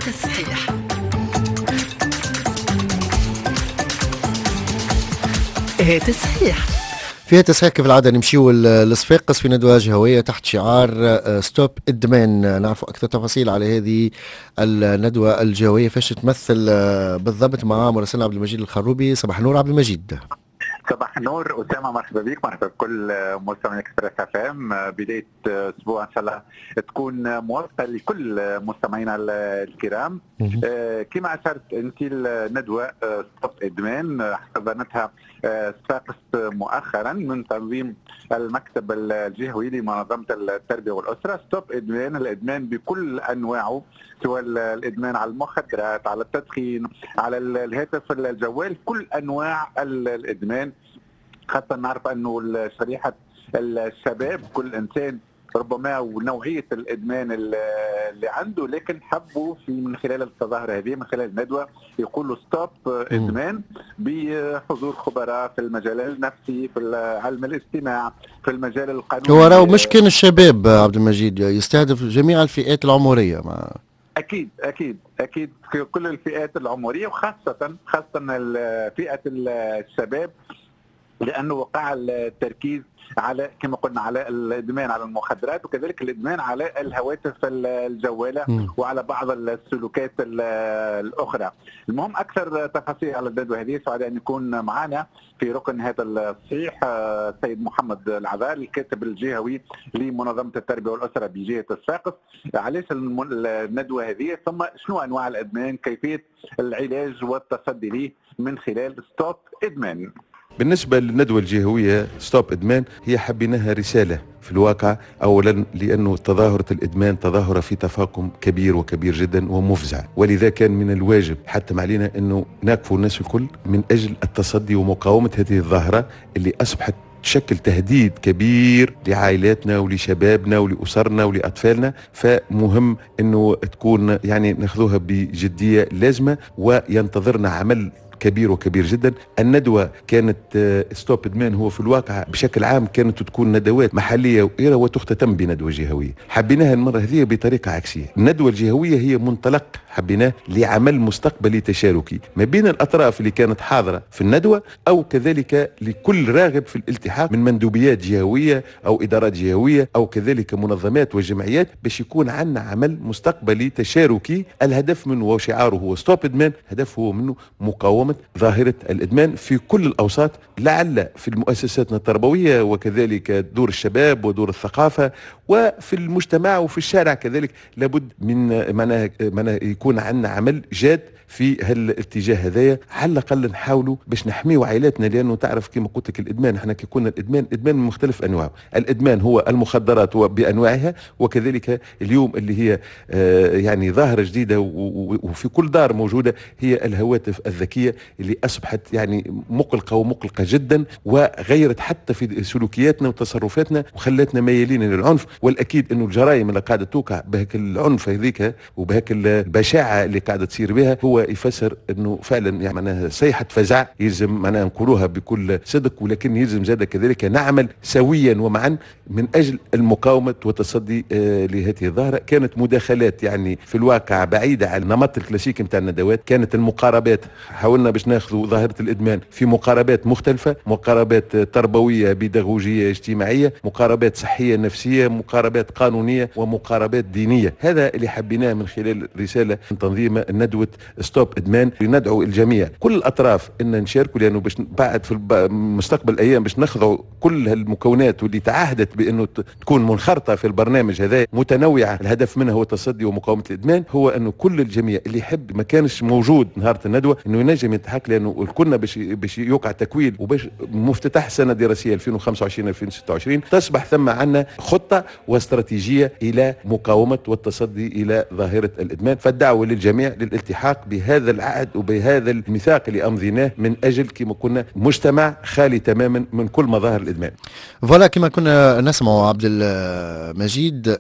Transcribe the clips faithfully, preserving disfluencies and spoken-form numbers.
تصحيح. ايه تصحيح. فيها تصحيح كيف العادة نمشيو لصفاقس في ندوة جهوية تحت شعار ستوب إدمان. نعرف أكثر تفاصيل على هذه الندوة الجهوية فاش تمثل بالضبط مع مراسلنا عبد المجيد الخروبي. صباح النور عبد المجيد. صباح النور أسامة، مرحبا بك، مرحبا بكل مستمعي اكسبريس اف ام. بداية أسبوع إن شاء الله تكون موفقة لكل مستمعينا الكرام. كما أشرت أنت الندوة ستوب إدمان حضرتها صفاقس مؤخرا من تنظيم المكتب الجهوي لمنظمة التربية والأسرة. ستوب إدمان، الإدمان بكل أنواعه، سواء الإدمان على المخدرات، على التدخين، على الهاتف الجوال، كل أنواع الإدمان. خاصة نعرف أنه شريحة الشباب كل إنسان ربما ونوعية الإدمان اللي عنده، لكن حبوا في من خلال التظاهرة هذه، من خلال الندوة، يقولوا ستوب إدمان بحضور خبراء في المجال النفسي، في علم الاجتماع، في المجال القانوني. هو راهو مش كان الشباب عبد المجيد، يستهدف جميع الفئات العمرية. مع أكيد أكيد أكيد في كل الفئات العمرية، وخاصة خاصة فئة الشباب، لأنه وقع التركيز على كما قلنا على الادمان على المخدرات، وكذلك الادمان على الهواتف الجوالة م. وعلى بعض السلوكات الاخرى. المهم اكثر تفاصيل على الندوه هذه، سعداء ان يكون معنا في ركن هذا التصحيح السيد محمد العذار، الكاتب الجهوي لمنظمه التربيه والاسره بجهه صفاقس. علاش الندوه هذه، ثم شنو انواع الادمان، كيفيه العلاج والتصدي له من خلال ستوب ادمان. بالنسبة للندوة الجهوية ستوب إدمان، هي حبيناها رسالة في الواقع. أولا لأنه تظاهرة الإدمان تظاهرة في تفاقم كبير وكبير جدا ومفزع، ولذا كان من الواجب حتى علينا أنه ناقفوا الناس الكل من أجل التصدي ومقاومة هذه الظاهرة اللي أصبحت تشكل تهديد كبير لعائلاتنا ولشبابنا ولأسرنا ولأطفالنا. فمهم أنه تكون يعني ناخذوها بجدية لازمة، وينتظرنا عمل كبير وكبير جدا. الندوة كانت ستوب إدمان هو في الواقع بشكل عام كانت تكون ندوات محلية وإيرة وتختتم بندوة جهوية. حبيناها المرة هذه بطريقة عكسية. الندوة الجهوية هي منطلق حبيناه لعمل مستقبلي تشاركي ما بين الأطراف اللي كانت حاضرة في الندوة، أو كذلك لكل راغب في الالتحاق من مندوبيات جهوية أو إدارات جهوية أو كذلك منظمات وجمعيات، باش يكون عندنا عمل مستقبلي تشاركي. الهدف منه وشعاره هو ستوب إدمان، هدفه هو منه مقاومة ظاهرة الإدمان في كل الأوساط، لعل في المؤسساتنا التربوية وكذلك دور الشباب ودور الثقافة وفي المجتمع وفي الشارع كذلك. لابد من معناها معناها يكون عندنا عمل جاد في هالاتجاه هذايا، على الاقل نحاولوا باش نحميوا عائلاتنا. لانه تعرف كما قلت لك الادمان، احنا كي قلنا الادمان ادمان من مختلف انواعه. الادمان هو المخدرات بانواعها، وكذلك اليوم اللي هي آه يعني ظاهره جديده وفي كل دار موجوده هي الهواتف الذكيه، اللي اصبحت يعني مقلقه ومقلقه جدا، وغيرت حتى في سلوكياتنا وتصرفاتنا وخلتنا ميالين للعنف. والاكيد انه الجرائم اللي قاعده توقع بهك العنف هذيك وبهك البشاعه اللي قاعده تصير بها هو يفسر انه فعلا يعني معناها صيحه فزع يلزم معناها نقولوها بكل صدق، ولكن يلزم زاد كذلك نعمل سويا ومعا من اجل المقاومه والتصدي آه لهذه الظاهره. كانت مداخلات يعني في الواقع بعيده عن النمط الكلاسيكي نتاع الندوات. كانت المقاربات، حاولنا باش ناخذوا ظاهره الادمان في مقاربات مختلفه، مقاربات تربويه بيداغوجيه اجتماعيه، مقاربات صحيه نفسيه، مقاربات قانونيه، ومقاربات دينيه. هذا اللي حبيناه من خلال رساله من تنظيم الندوه ستوب إدمان. لندعو الجميع كل الأطراف أن نشاركوا، لأنه باش بعد في المستقبل الأيام باش نخضعوا كل هالمكونات واللي تعهدت بأنه تكون منخرطة في البرنامج هذا متنوعة. الهدف منها هو التصدي ومقاومة الإدمان. هو أنه كل الجميع اللي يحب ما كانش موجود نهار الندوة أنه ينجم يتحق، لأنه كنا باش باش يوقع تكوين وباش مفتتح سنة دراسية ألفين وخمسة وعشرين ألفين وستة وعشرين تصبح ثم عنا خطة واستراتيجية إلى مقاومة والتصدي إلى ظاهرة الإدمان. فالدعوة للجميع للالتحاق بهذا العهد وبهذا الميثاق اللي أمضيناه من أجل كما كنا مجتمع خالي تماما من كل مظاهر الإدمان. فوالا كما كنا نسمع عبد المجيد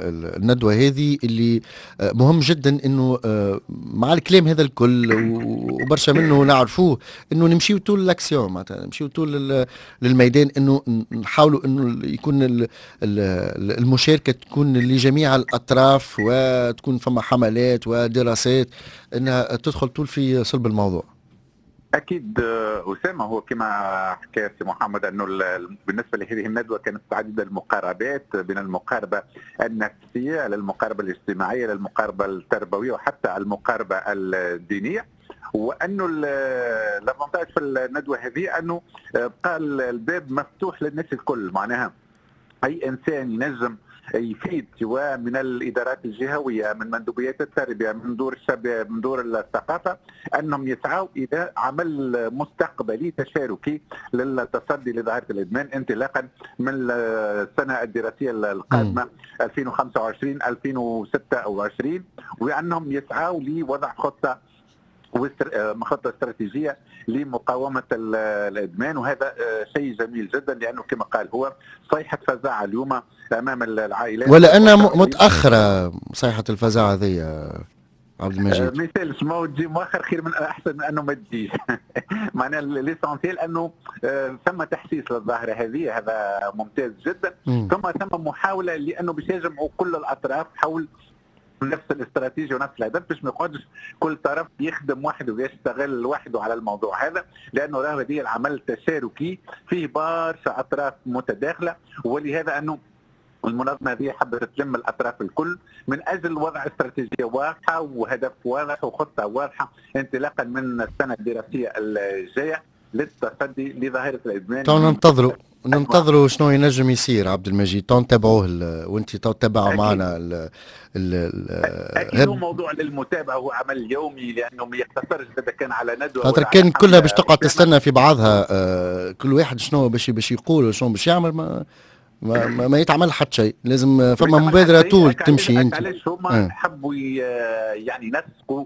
الندوة هذه اللي مهم جدا انه مع الكلام هذا الكل وبرشا منه نعرفوه انه نمشيو طول لاكسيون، معناتها نمشيو طول للميدان، انه نحاولوا انه يكون المشاركه تكون لجميع الاطراف، وتكون فما حملات ودراسات انها تدخل طول في صلب الموضوع. اكيد اسامه، هو كما حكى سي محمد انه بالنسبه لهذه الندوه كانت عديد المقاربات بين المقاربه النفسيه للمقاربه الاجتماعيه للمقاربه التربويه وحتى المقاربه الدينيه، وانه الافونتاج في الندوه هذه انه بقى الباب مفتوح للناس الكل، معناها اي انسان ينجم يفيد سواء من الادارات الجهويه، من مندوبيات التربيه، من دور الشباب، من دور الثقافه، انهم يسعوا الى عمل مستقبلي تشاركي للتصدي لظاهره الادمان انطلاقا من السنه الدراسيه القادمه ألفين وخمسة وعشرين ألفين وستة وعشرين، وانهم يسعوا لوضع خطه خطه استراتيجيه لمقاومه الادمان. وهذا شيء جميل جدا، لانه كما قال هو صيحه فزاعه اليوم امام العائلات، ولا أنها متاخره صيحه الفزاعه هذه عبد المجيد؟ مثال ما تجي مؤخر خير من احسن من انه ما تجيش. معناها ليسونسيال انه ثم تحسيس للظاهره هذه، هذا ممتاز جدا. ثم ثم محاوله لانه باش يجمعوا كل الاطراف حول نفس الاستراتيجيه ونفس الهدف، باش ما يقعدش كل طرف يخدم وحده ويشتغل وحده على الموضوع هذا، لانه راه هذه العمل التشاركي فيه برشا اطراف متداخله، ولهذا انه المنظمه هذه حبت تلم الاطراف الكل من اجل وضع استراتيجيه واضحه وهدف واضح وخطه واضحه انطلاقا من السنه الدراسيه الجايه للتصدي لظاهره الادمان. تو ننتظروا ننتظروا شنو ينجم يصير عبد المجيد، تو نتابعوه وانت تو تتابعوا معنا ال ال اكيد. هو موضوع للمتابعه، هو عمل يومي، لانه ما يقتصرش اذا كان على ندوه خاطر كان كلها باش تقعد تستنى في بعضها، آه كل واحد شنو باش باش يقول وشنو باش يعمل، ما ما, ما, ما يتعمل حتى شيء، لازم فما مبادره طول تمشي. انت علاش هما حبوا يعني ينسقوا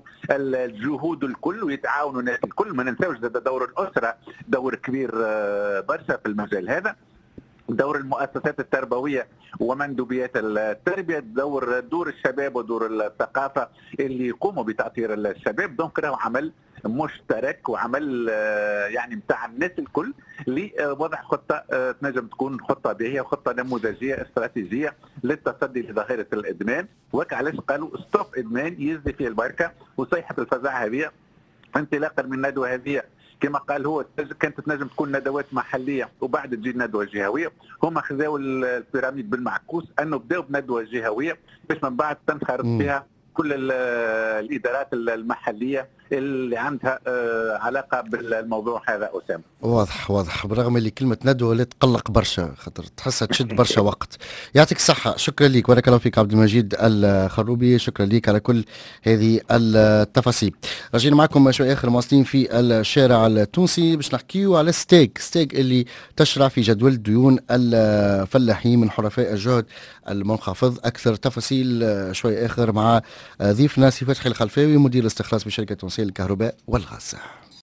الجهود الكل ويتعاونوا الناس الكل. ما ننساوش دور الاسره دور كبير برشا في المجال هذا، دور المؤسسات التربويه ومندوبيات التربيه، دور دور الشباب ودور الثقافه اللي يقوموا بتاطير الشباب. دونك راهو عمل مشترك وعمل يعني نتاع الناس الكل لوضع خطه تنجم تكون خطه باهيه وخطه نموذجيه استراتيجيه للتصدي لظاهره الادمان. وعلاش قالوا ستوب ادمان يزدي فيه البركه وصيحه الفزاعه هذه انطلاقا من الندوه هذه. كما قال هو كانت تنجم تكون ندوات محليه وبعد تجي ندوه جهويه، هما خذاو البيراميد بالمعكوس، انه بداوا بندوه جهويه باش من بعد تنخرط فيها كل الادارات المحليه اللي عندها علاقه بالموضوع هذا. اسامه واضح واضح، برغم اللي كلمه ندوه لا تقلق برشا، خاطر تحسها تشد برشا وقت. يعطيك الصحه، شكرا لك، بارك الله فيك عبد المجيد الخروبي، شكرا لك على كل هذه التفاصيل. راجعين معكم شوي اخر مواصلين في الشارع التونسي باش نحكيو على ستيك ستيك اللي تشرع في جدول ديون الفلاحين من حرفاء الجهد المنخفض. اكثر تفاصيل شوي اخر مع ضيفنا سي فتحي الخلفاوي، مدير الاستخلاص بشركه تونسيه للكهرباء والغاز.